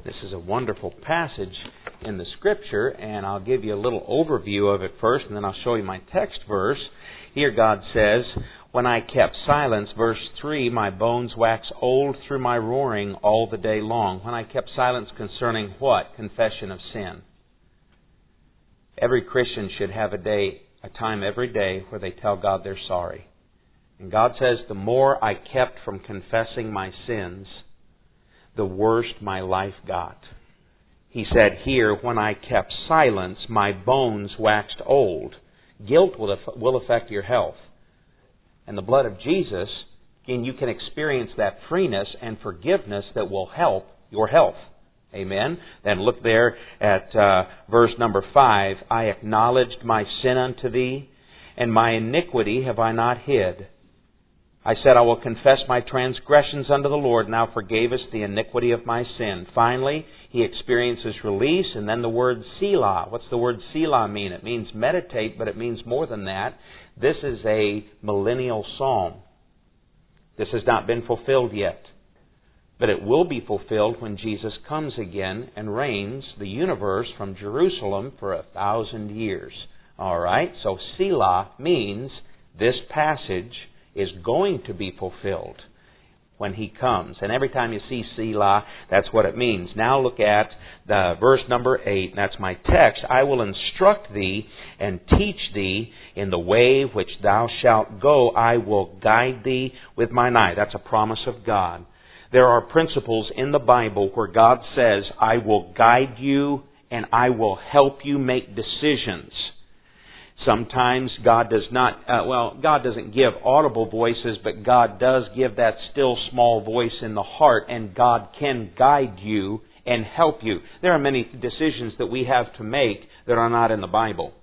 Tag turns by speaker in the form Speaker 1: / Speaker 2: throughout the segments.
Speaker 1: This is a wonderful passage in the Scripture, and I'll give you a little overview of it first, and then I'll show you my text verse. Here God says, "When I kept silence," verse 3, "my bones wax old through my roaring all the day long." When I kept silence concerning what? Confession of sin. Every Christian should have a time every day where they tell God they're sorry. And God says, the more I kept from confessing my sins, the worse my life got. He said here, when I kept silence, my bones waxed old. Guilt will affect your health. And the blood of Jesus, and you can experience that freeness and forgiveness that will help your health. Amen. Then look there at verse number 5. I acknowledged my sin unto thee, and my iniquity have I not hid. I said, I will confess my transgressions unto the Lord, and thou forgavest the iniquity of my sin. Finally, he experiences release, and then the word Selah. What's the word Selah mean? It means meditate, but it means more than that. This is a millennial psalm. This has not been fulfilled yet. But it will be fulfilled when Jesus comes again and reigns the universe from Jerusalem for 1,000 years. All right? So Selah means this passage is going to be fulfilled when He comes. And every time you see Selah, that's what it means. Now look at the verse number 8. That's my text. I will instruct thee and teach thee in the way which thou shalt go. I will guide thee with mine eye. That's a promise of God. There are principles in the Bible where God says, I will guide you and I will help you make decisions. Sometimes God does not, God doesn't give audible voices, but God does give that still small voice in the heart, and God can guide you and help you. There are many decisions that we have to make that are not in the Bible.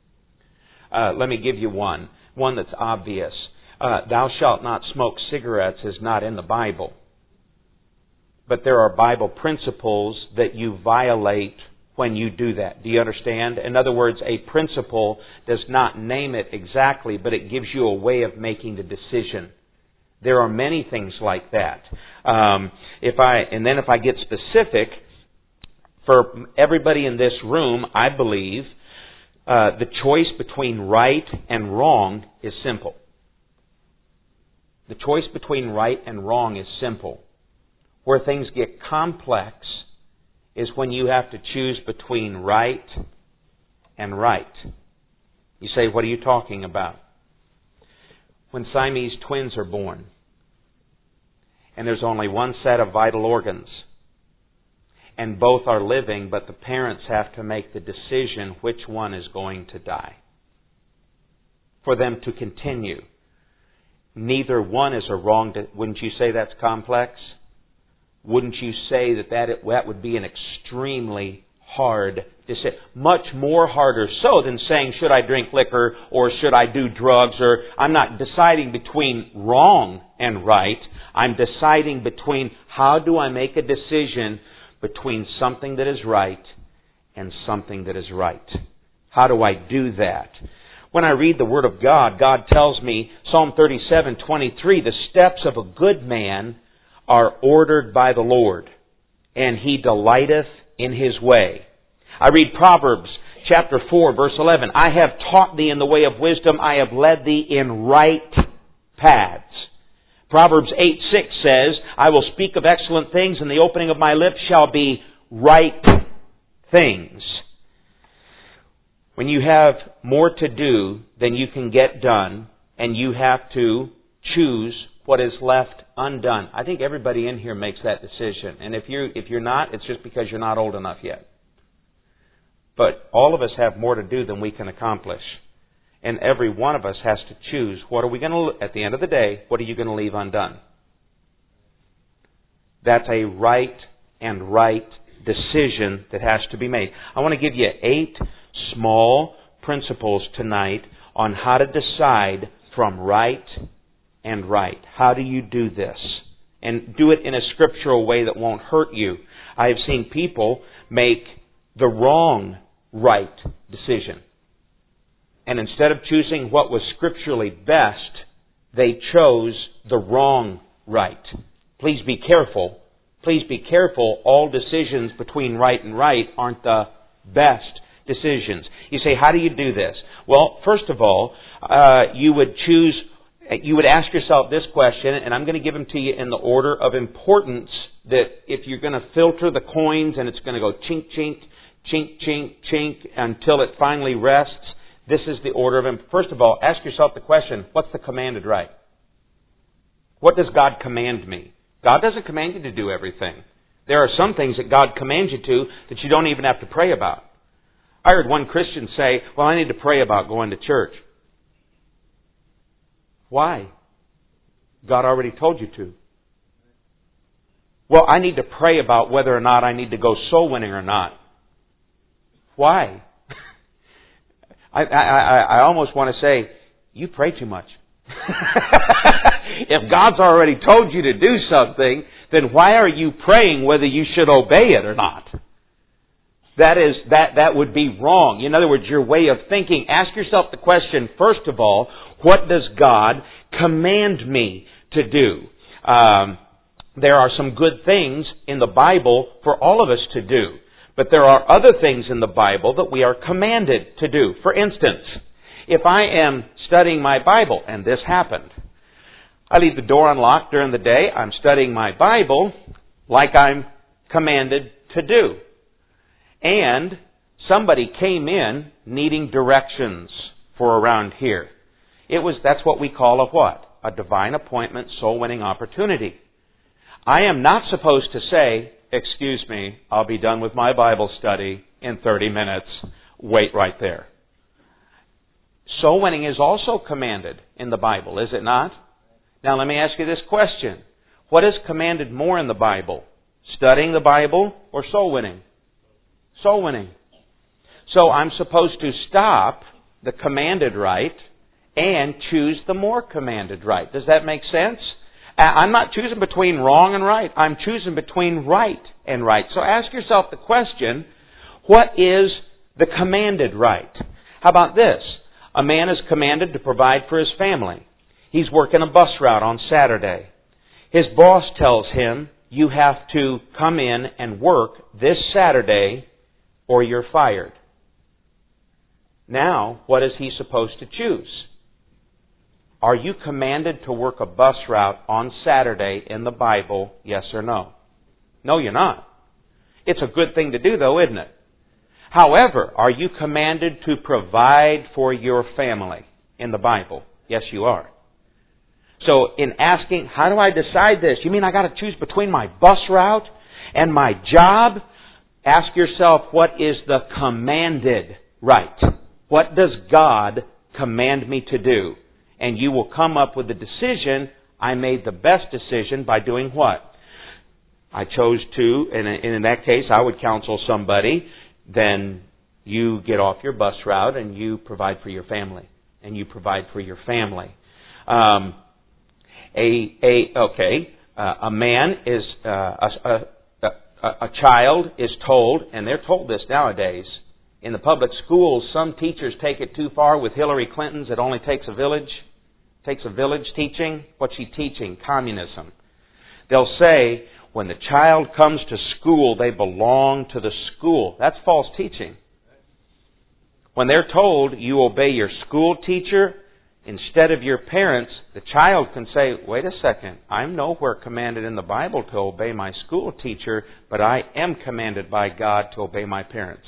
Speaker 1: Let me give you one that's obvious. Thou shalt not smoke cigarettes is not in the Bible. But there are Bible principles that you violate when you do that. Do you understand? In other words, a principle does not name it exactly, but it gives you a way of making the decision. There are many things like that. If I get specific, for everybody in this room, I believe the choice between right and wrong is simple. The choice between right and wrong is simple. Where things get complex is when you have to choose between right and right. You say, what are you talking about? When Siamese twins are born, and there's only one set of vital organs, and both are living, but the parents have to make the decision which one is going to die. For them to continue. Neither one is a wrong... Wouldn't you say that's complex? Wouldn't you say that would be an extremely hard decision? Much more harder so than saying, should I drink liquor or should I do drugs? Or I'm not deciding between wrong and right. I'm deciding between how do I make a decision between something that is right and something that is right. How do I do that? When I read the Word of God, God tells me, Psalm 37:23, the steps of a good man are ordered by the Lord, and He delighteth in His way. I read Proverbs chapter 4, verse 11. I have taught thee in the way of wisdom. I have led thee in right paths. Proverbs 8:6 says, I will speak of excellent things, and the opening of my lips shall be right things. When you have more to do than you can get done, and you have to choose what is left undone. I think everybody in here makes that decision. And if you're not, it's just because you're not old enough yet. But all of us have more to do than we can accomplish. And every one of us has to choose, at the end of the day, what are you going to leave undone? That's a right and right decision that has to be made. I want to give you 8 small principles tonight on how to decide from right and right. How do you do this? And do it in a scriptural way that won't hurt you. I have seen people make the wrong right decision. And instead of choosing what was scripturally best, they chose the wrong right. Please be careful Please be careful. All decisions between right and right aren't the best decisions. You say, how do you do this? Well, first of all, you would ask yourself this question, and I'm going to give them to you in the order of importance, that if you're going to filter the coins and it's going to go chink, chink, chink, chink, chink until it finally rests, this is the order of them. First of all, ask yourself the question, what's the commanded right? What does God command me? God doesn't command you to do everything. There are some things that God commands you to that you don't even have to pray about. I heard one Christian say, well, I need to pray about going to church. Why? God already told you to. Well, I need to pray about whether or not I need to go soul winning or not. Why? I almost want to say, you pray too much. If God's already told you to do something, then why are you praying whether you should obey it or not? That would be wrong. In other words, your way of thinking, ask yourself the question, first of all, what does God command me to do? There are some good things in the Bible for all of us to do. But there are other things in the Bible that we are commanded to do. For instance, if I am studying my Bible, and this happened, I leave the door unlocked during the day, I'm studying my Bible like I'm commanded to do. And somebody came in needing directions for around here. That's what we call a what? A divine appointment, soul-winning opportunity. I am not supposed to say, excuse me, I'll be done with my Bible study in 30 minutes. Wait right there. Soul winning is also commanded in the Bible, is it not? Now let me ask you this question. What is commanded more in the Bible? Studying the Bible or soul winning? Soul winning. So I'm supposed to stop the commanded right and choose the more commanded right. Does that make sense? I'm not choosing between wrong and right. I'm choosing between right and right. So ask yourself the question, what is the commanded right? How about this? A man is commanded to provide for his family. He's working a bus route on Saturday. His boss tells him, you have to come in and work this Saturday or you're fired. Now, what is he supposed to choose? Are you commanded to work a bus route on Saturday in the Bible, yes or no? No, you're not. It's a good thing to do, though, isn't it? However, are you commanded to provide for your family in the Bible? Yes, you are. So, in asking, how do I decide this? You mean I got to choose between my bus route and my job? Ask yourself, what is the commanded right? What does God command me to do? And you will come up with the decision, I made the best decision by doing what? I chose to, and in that case, I would counsel somebody, then you get off your bus route and you provide for your family. And you provide for your family. A man is, a child is told, and they're told this nowadays, in the public schools, some teachers take it too far with Hillary Clinton's, it only takes a village. Takes a village teaching. What's she teaching? Communism. They'll say, when the child comes to school, they belong to the school. That's false teaching. When they're told you obey your school teacher instead of your parents, the child can say, wait a second, I'm nowhere commanded in the Bible to obey my school teacher, but I am commanded by God to obey my parents.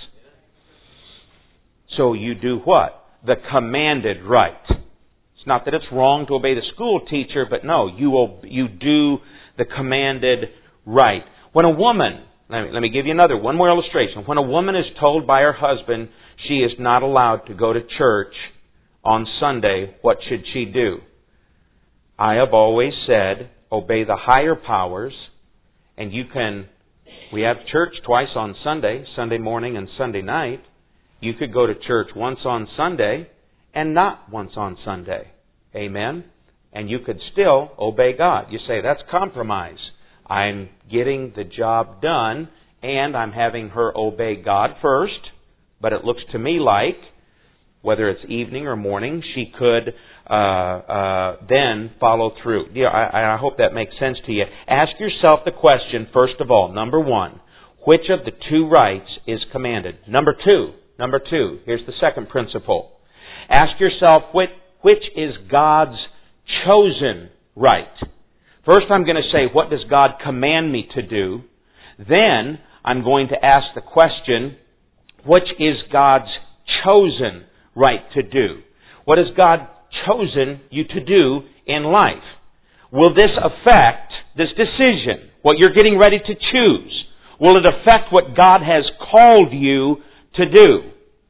Speaker 1: So you do what? The commanded right. It's not that it's wrong to obey the school teacher, but no, you do the commanded right. When a woman, let me give you one more illustration. When a woman is told by her husband she is not allowed to go to church on Sunday, what should she do? I have always said, obey the higher powers, and we have church twice on Sunday, Sunday morning and Sunday night. You could go to church once on Sunday and not once on Sunday. Amen? And you could still obey God. You say, that's compromise. I'm getting the job done and I'm having her obey God first. But it looks to me like, whether it's evening or morning, she could then follow through. Yeah, I hope that makes sense to you. Ask yourself the question, first of all, number one, which of the two rights is commanded? Number two, here's the second principle. Ask yourself, which is God's chosen right? First, I'm going to say, what does God command me to do? Then, I'm going to ask the question, which is God's chosen right to do? What has God chosen you to do in life? Will this affect this decision, what you're getting ready to choose? Will it affect what God has called you to do?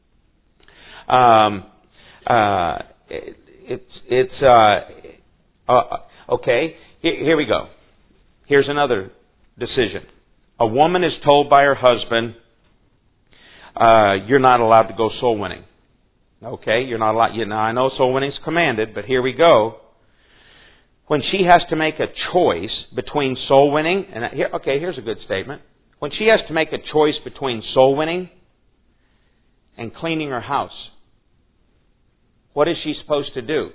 Speaker 1: Okay, here we go. Here's another decision. A woman is told by her husband, you're not allowed to go soul winning. Okay, you're not allowed. I know soul winning is commanded, but here we go. When she has to make a choice between soul winning, and here's a good statement. When she has to make a choice between soul winning and cleaning her house, what is she supposed to do?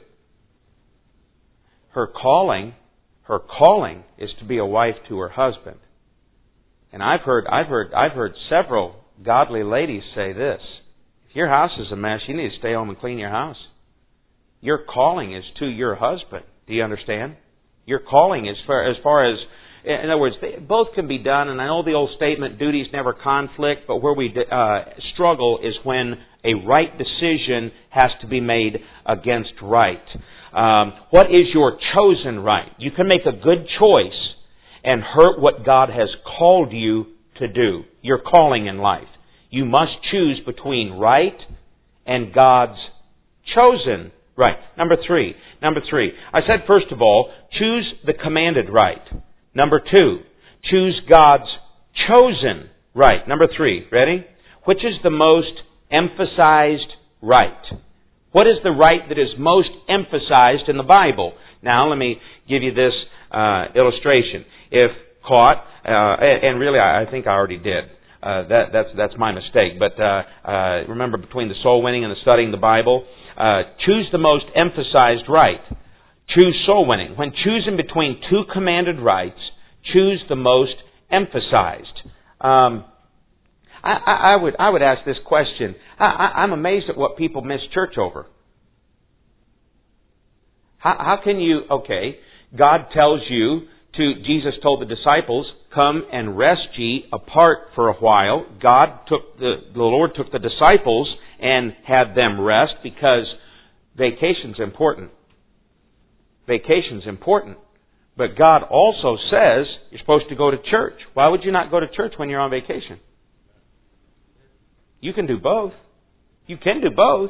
Speaker 1: Her calling is to be a wife to her husband. And I've heard several godly ladies say this: if your house is a mess, you need to stay home and clean your house. Your calling is to your husband. Do you understand? Your calling is as far as, in other words, both can be done. And I know the old statement, duties never conflict, but where we struggle is when a right decision has to be made against right. What is your chosen right? You can make a good choice and hurt what God has called you to do. Your calling in life. You must choose between right and God's chosen right. Number three. I said, first of all, choose the commanded right. Number two, choose God's chosen right. Number three, ready? Which is the most emphasized right? What is the right that is most emphasized in the Bible? Now, let me give you this illustration. If caught, and really I think I already did. That's my mistake. But remember, between the soul winning and the studying the Bible, choose the most emphasized right. Choose soul winning. When choosing between two commanded rights, choose the most emphasized. I would ask this question. I'm amazed at what people miss church over. How can you? Okay, God tells you to. Jesus told the disciples, "Come and rest ye apart for a while." The Lord took the disciples and had them rest because vacation's important. Vacation's important. But God also says you're supposed to go to church. Why would you not go to church when you're on vacation? You can do both. You can do both.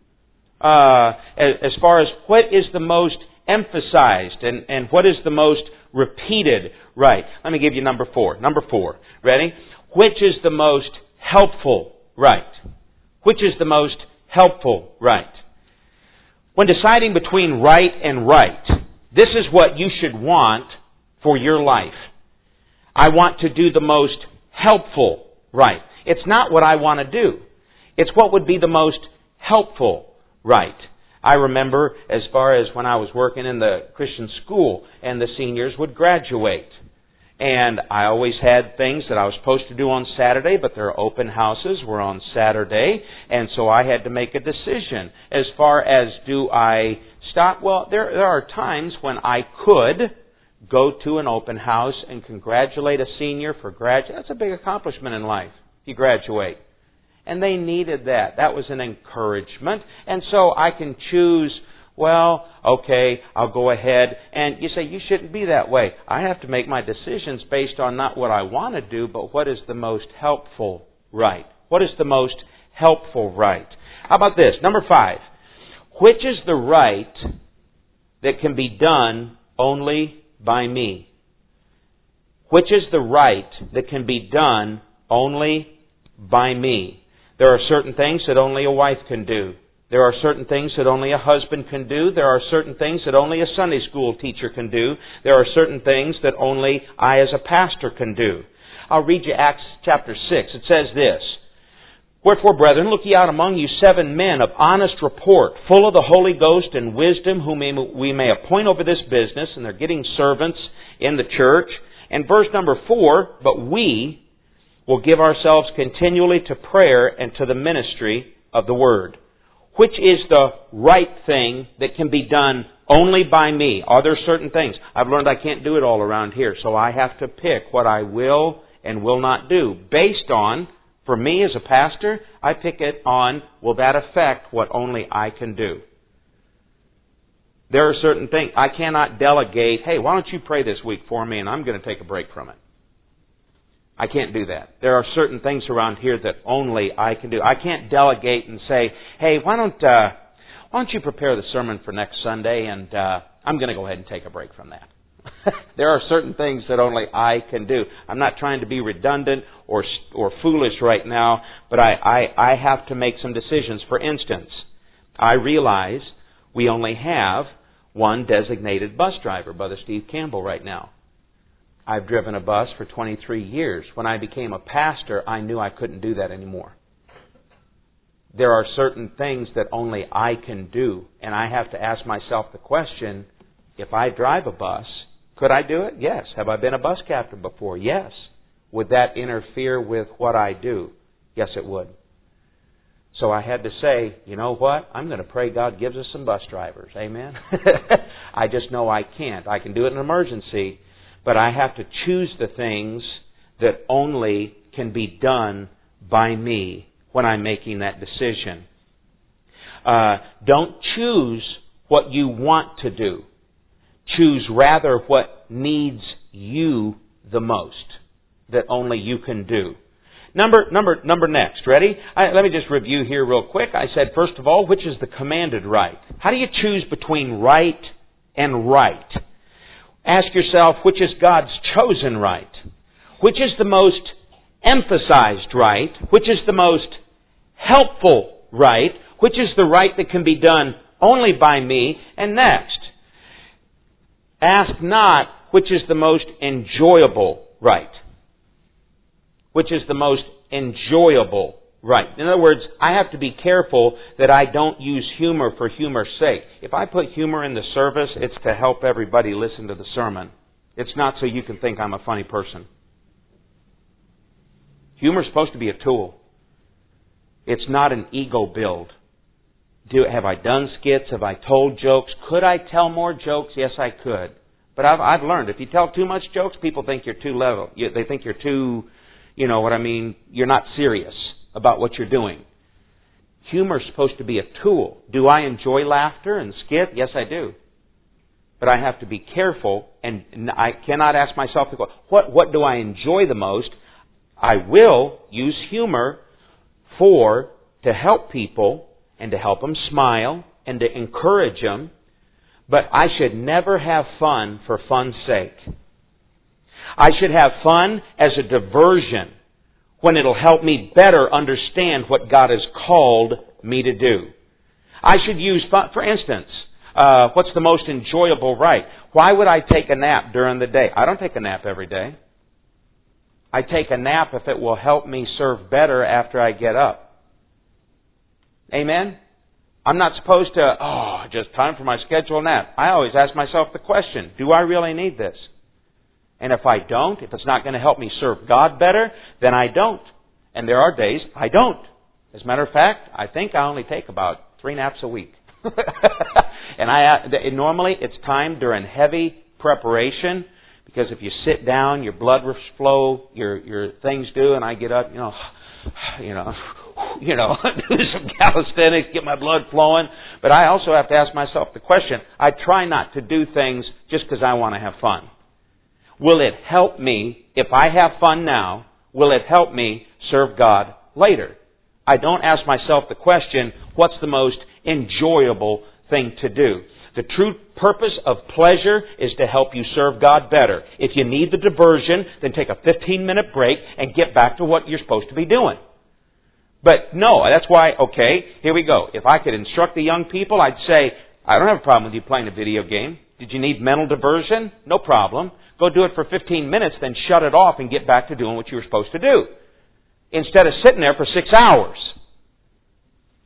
Speaker 1: As far as what is the most emphasized and what is the most repeated right. Let me give you number four. Number four. Ready? Which is the most helpful right? Which is the most helpful right? When deciding between right and right, this is what you should want for your life. I want to do the most helpful right. It's not what I want to do. It's what would be the most helpful right. I remember as far as when I was working in the Christian school and the seniors would graduate. And I always had things that I was supposed to do on Saturday, but their open houses were on Saturday. And so I had to make a decision as far as do I stop. Well, there are times when I could go to an open house and congratulate a senior for graduating. That's a big accomplishment in life. You graduate. And they needed that. That was an encouragement. And so I can choose, well, okay, I'll go ahead. And you say, you shouldn't be that way. I have to make my decisions based on not what I want to do, but what is the most helpful right. What is the most helpful right? How about this? Number 5. Which is the right that can be done only by me? Which is the right that can be done only by me? There are certain things that only a wife can do. There are certain things that only a husband can do. There are certain things that only a Sunday school teacher can do. There are certain things that only I as a pastor can do. I'll read you Acts chapter 6. It says this: Wherefore, brethren, look ye out among you 7 men of honest report, full of the Holy Ghost and wisdom, whom we may appoint over this business. And they're getting servants in the church. And verse number 4, but we will give ourselves continually to prayer and to the ministry of the Word. Which is the right thing that can be done only by me? Are there certain things? I've learned I can't do it all around here, so I have to pick what I will and will not do. Based on, for me as a pastor, I pick it on, will that affect what only I can do? There are certain things. I cannot delegate, hey, why don't you pray this week for me and I'm going to take a break from it. I can't do that. There are certain things around here that only I can do. I can't delegate and say, hey, why don't you prepare the sermon for next Sunday and I'm going to go ahead and take a break from that. There are certain things that only I can do. I'm not trying to be redundant or foolish right now, but I have to make some decisions. For instance, I realize we only have one designated bus driver, Brother Steve Campbell, right now. I've driven a bus for 23 years. When I became a pastor, I knew I couldn't do that anymore. There are certain things that only I can do, and I have to ask myself the question, if I drive a bus, could I do it? Yes. Have I been a bus captain before? Yes. Would that interfere with what I do? Yes, it would. So I had to say, you know what? I'm going to pray God gives us some bus drivers. Amen? I just know I can't. I can do it in an emergency, but I have to choose the things that only can be done by me when I'm making that decision. Don't choose what you want to do. Choose rather what needs you the most, that only you can do. Number next. Ready? Let me just review here real quick. I said, first of all, which is the commanded right? How do you choose between right and right? Ask yourself, which is God's chosen right? Which is the most emphasized right? Which is the most helpful right? Which is the right that can be done only by me? And next, ask not which is the most enjoyable right. Which is the most enjoyable right. In other words, I have to be careful that I don't use humor for humor's sake. If I put humor in the service, it's to help everybody listen to the sermon. It's not so you can think I'm a funny person. Humor is supposed to be a tool. It's not an ego build. Have I done skits? Have I told jokes? Could I tell more jokes? Yes, I could. But I've learned, if you tell too much jokes, people think you're too level. They think you're too, you know what I mean, you're not serious about what you're doing. Humor is supposed to be a tool. Do I enjoy laughter and skit? Yes, I do. But I have to be careful, and I cannot ask myself, what do I enjoy the most? I will use humor to help people and to help them smile and to encourage them, but I should never have fun for fun's sake. I should have fun as a diversion when it'll help me better understand what God has called me to do. I should use fun. For instance, what's the most enjoyable right? Why would I take a nap during the day? I don't take a nap every day. I take a nap if it will help me serve better after I get up. Amen? I'm not supposed to, just time for my scheduled nap. I always ask myself the question, do I really need this? And if I don't, if it's not going to help me serve God better, then I don't. And there are days I don't. As a matter of fact, I think I only take about 3 naps a week. And normally it's time during heavy preparation, because if you sit down, your blood flow, your things do, and I get up, do some calisthenics, get my blood flowing. But I also have to ask myself the question, I try not to do things just because I want to have fun. Will it help me, if I have fun now, will it help me serve God later? I don't ask myself the question, what's the most enjoyable thing to do? The true purpose of pleasure is to help you serve God better. If you need the diversion, then take a 15-minute break and get back to what you're supposed to be doing. But no, that's why, here we go. If I could instruct the young people, I'd say, I don't have a problem with you playing a video game. Did you need mental diversion? No problem. Go do it for 15 minutes, then shut it off and get back to doing what you were supposed to do. Instead of sitting there for 6 hours.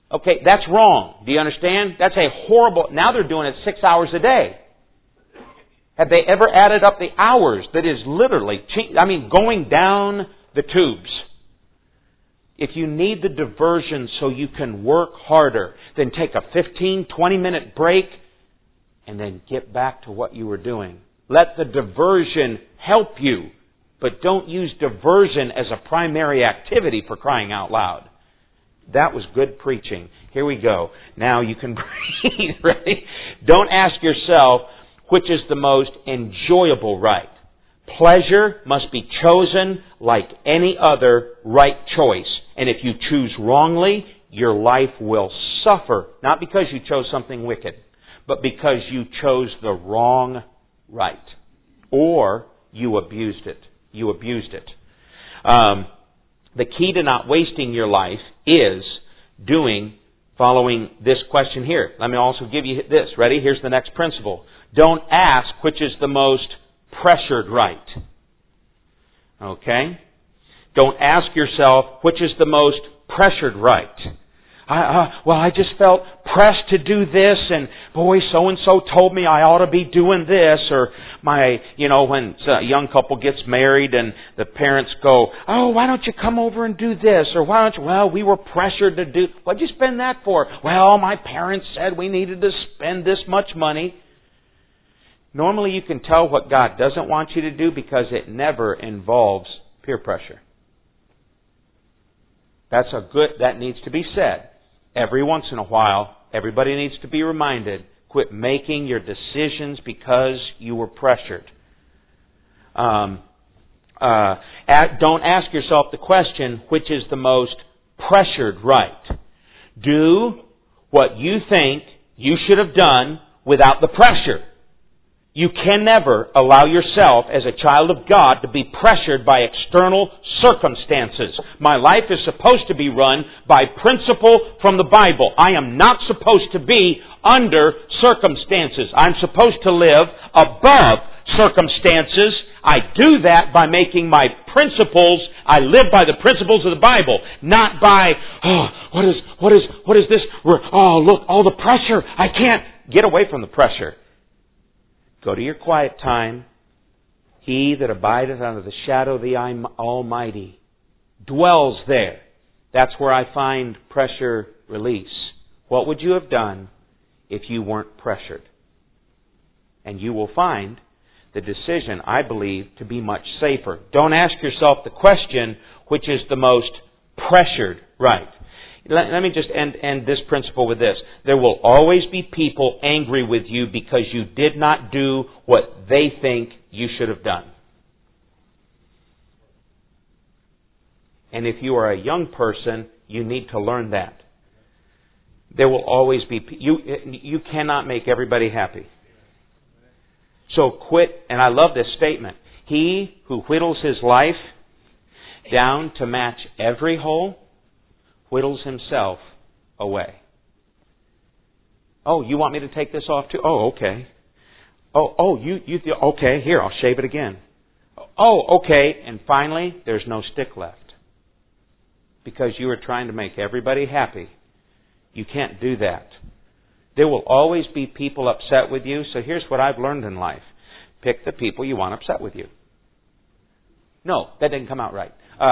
Speaker 1: Okay, that's wrong. Do you understand? That's a horrible... Now they're doing it 6 hours a day. Have they ever added up the hours? That is literally, going down the tubes. If you need the diversion so you can work harder, then take a 15, 20-minute break and then get back to what you were doing. Let the diversion help you, but don't use diversion as a primary activity, for crying out loud. That was good preaching. Here we go. Now you can breathe. Ready? Don't ask yourself which is the most enjoyable right. Pleasure must be chosen like any other right choice. And if you choose wrongly, your life will suffer. Not because you chose something wicked, but because you chose the wrong right. Or you abused it. You abused it. The key to not wasting your life is following this question here. Let me also give you this. Ready? Here's the next principle. Don't ask which is the most pressured right. Okay? Don't ask yourself which is the most pressured right. I just felt pressed to do this, and boy, so-and-so told me I ought to be doing this, or when a young couple gets married and the parents go, oh, why don't you come over and do this, or why don't you, well, we were pressured to do, what'd you spend that for? Well, my parents said we needed to spend this much money. Normally you can tell what God doesn't want you to do because it never involves peer pressure. That needs to be said. Every once in a while, everybody needs to be reminded, quit making your decisions because you were pressured. Don't ask yourself the question, which is the most pressured right. Do what you think you should have done without the pressure. You can never allow yourself as a child of God to be pressured by external circumstances. My life is supposed to be run by principle from the Bible. I am not supposed to be under circumstances. I'm supposed to live above circumstances. I do that by making my principles, I live by the principles of the Bible, not by, what is this? Oh, look, all the pressure. I can't get away from the pressure. Go to your quiet time. He that abideth under the shadow of the Almighty dwells there. That's where I find pressure release. What would you have done if you weren't pressured? And you will find the decision, I believe, to be much safer. Don't ask yourself the question, which is the most pressured right. Let me just end this principle with this. There will always be people angry with you because you did not do what they think you should have done. And if you are a young person, you need to learn that. There will always be... You cannot make everybody happy. So quit, and I love this statement. He who whittles his life down to match every hole whittles himself away. Oh, you want me to take this off too? Oh, okay. Okay, here, I'll shave it again. Oh, okay. And finally, there's no stick left. Because you are trying to make everybody happy. You can't do that. There will always be people upset with you, so here's what I've learned in life. Pick the people you want upset with you. No, that didn't come out right.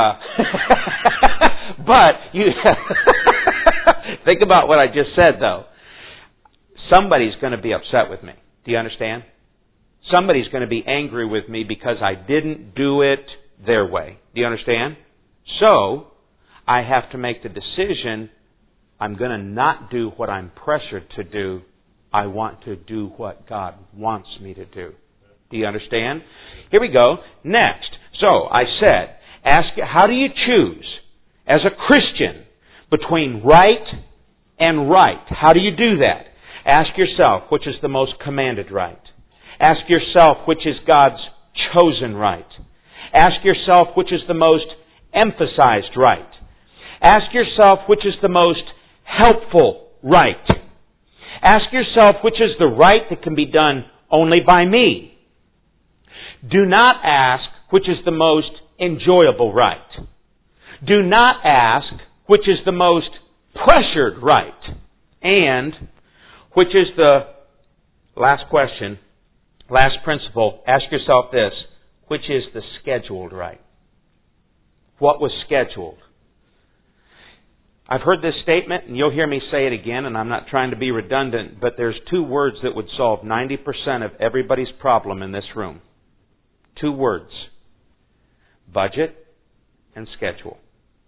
Speaker 1: But you think about what I just said, though. Somebody's going to be upset with me. Do you understand? Somebody's going to be angry with me because I didn't do it their way. Do you understand? So, I have to make the decision, I'm going to not do what I'm pressured to do. I want to do what God wants me to do. Do you understand? Here we go. Next. So, I said, how do you choose as a Christian between right and right? How do you do that? Ask yourself, which is the most commanded right? Ask yourself, which is God's chosen right? Ask yourself, which is the most emphasized right? Ask yourself, which is the most helpful right? Ask yourself, which is the right that can be done only by me? Do not ask, which is the most enjoyable right. Do not ask, which is the most pressured right? And which is the last question, last principle, ask yourself this, which is the scheduled right? What was scheduled? I've heard this statement, and you'll hear me say it again, and I'm not trying to be redundant, but there's two words that would solve 90% of everybody's problem in this room. Two words. Budget and schedule.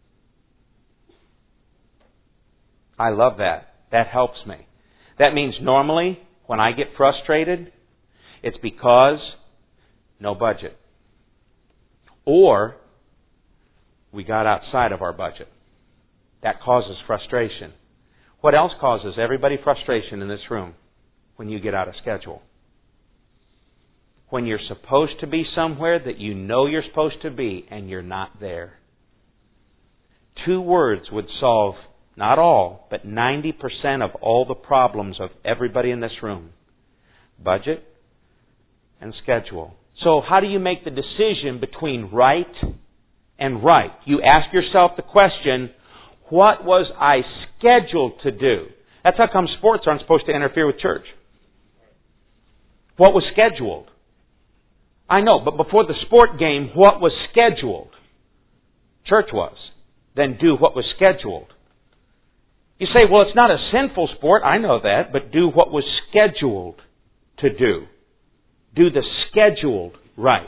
Speaker 1: I love that. That helps me. That means normally, when I get frustrated, it's because no budget. Or we got outside of our budget. That causes frustration. What else causes everybody frustration in this room? When you get out of schedule. When you're supposed to be somewhere that you know you're supposed to be and you're not there. Two words would solve, not all, but 90% of all the problems of everybody in this room. Budget and schedule. So how do you make the decision between right and right? You ask yourself the question, what was I scheduled to do? That's how come sports aren't supposed to interfere with church. What was scheduled? I know, but before the sport game, what was scheduled? Church was. Then do what was scheduled. You say, well, it's not a sinful sport. I know that, but do what was scheduled to do. Do the scheduled right.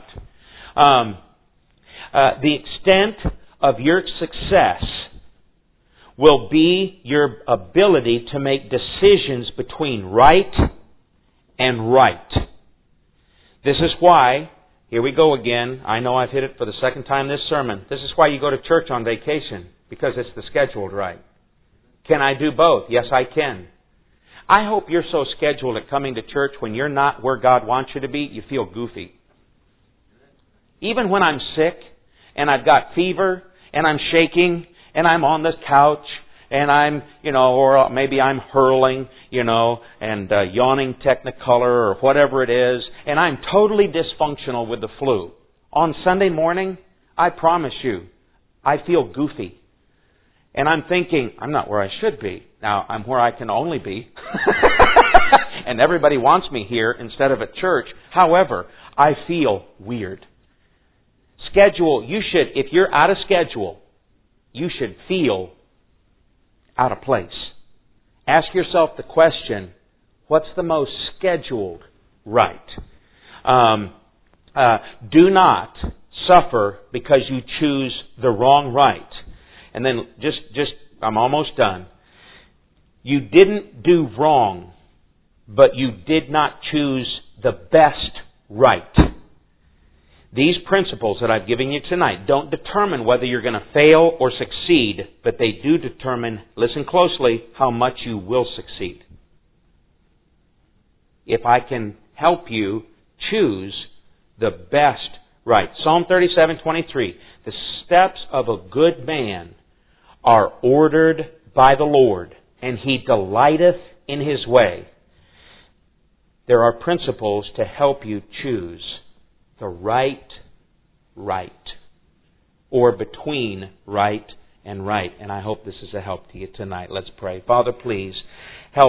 Speaker 1: The extent of your success will be your ability to make decisions between right and right. This is why, here we go again, I know I've hit it for the second time this sermon. This is why you go to church on vacation, because it's the scheduled right. Can I do both? Yes, I can. I hope you're so scheduled at coming to church when you're not where God wants you to be, you feel goofy. Even when I'm sick, and I've got fever, and I'm shaking, and I'm on the couch, and I'm, or maybe I'm hurling, and yawning technicolor or whatever it is, and I'm totally dysfunctional with the flu. On Sunday morning, I promise you, I feel goofy. And I'm thinking, I'm not where I should be. Now, I'm where I can only be. And everybody wants me here instead of at church. However, I feel weird. Schedule, if you're out of schedule, you should feel out of place. Ask yourself the question, what's the most scheduled right? Do not suffer because you choose the wrong right. And then I'm almost done. You didn't do wrong, but you did not choose the best right. These principles that I've given you tonight don't determine whether you're going to fail or succeed, but they do determine, listen closely, how much you will succeed. If I can help you choose the best right. Psalm 37:23. The steps of a good man are ordered by the Lord, and He delighteth in His way. There are principles to help you choose the right, or between right and right. And I hope this is a help to you tonight. Let's pray. Father, please